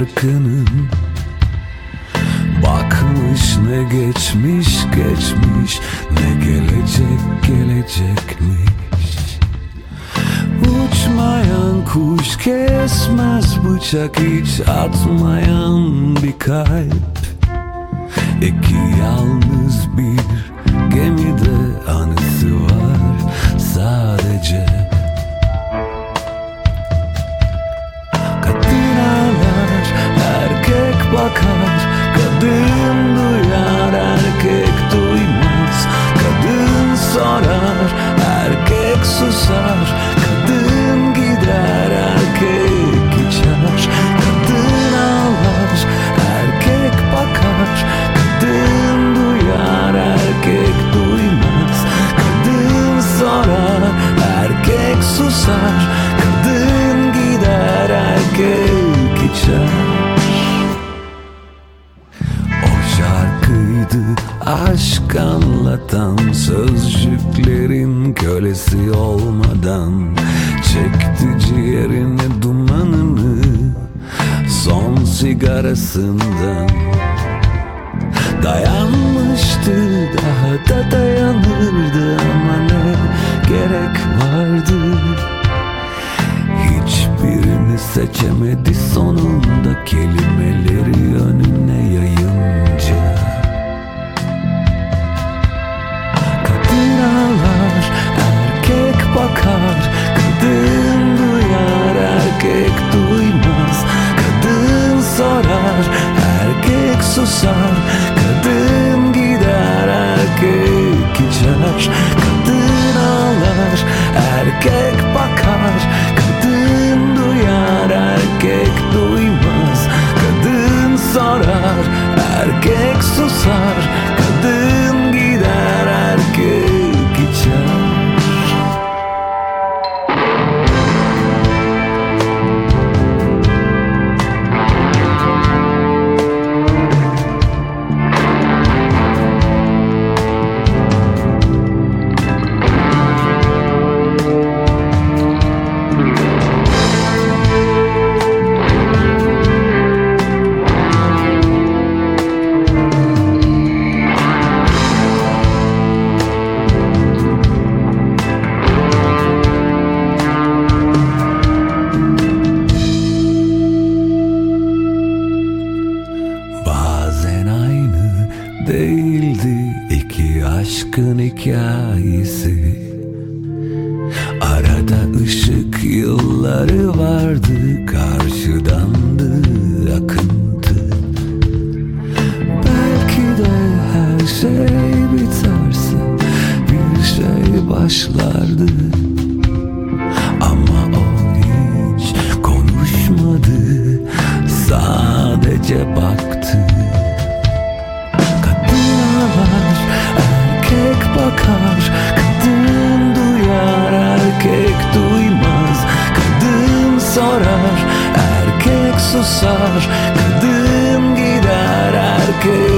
farkının. Bakmış ne geçmiş geçmiş, ne gelecek gelecekmiş. Uçmayan kuş kesmez bıçak, hiç atmayan bir kalp. İki yalnız bir gemide anısı var sadece. Kadın ağlar, erkek bakar. Kadın duyar, erkek duymaz. Kadın sorar, erkek susar. Kadın gider, erkek içer. Kadın ağlar, erkek bakar. Kadın duyar, erkek duymaz. Kadın sorar, erkek susar. Kadın gider, erkek içer. Aşk anlatan, sözcüklerin kölesi olmadan çekti ciğerine dumanını son sigarasından. Dayanmıştı, daha da dayanırdı ama ne gerek vardı? Hiçbirini seçemedi sonunda, kelimeleri önüne yayınca. Erkek bakar, kadın duyar, erkek duymaz. Kadın sorar, erkek susar. Kadın gider, erkek içer. Kadın ağlar, erkek bakar. Kadın duyar, erkek duymaz. Kadın sorar, erkek susar. Kadın gider, erkek içer. Değildi iki aşkın hikayesi. Arada ışık yılları vardı, karşıdandı akıntı. Belki de her şey biterse bir şey başlardı. Ama o hiç konuşmadı, sadece baktı. Erkek bakar, kadın duyar, erkek duymaz. Kadın sorar, erkek susar. Kadın gider, erkek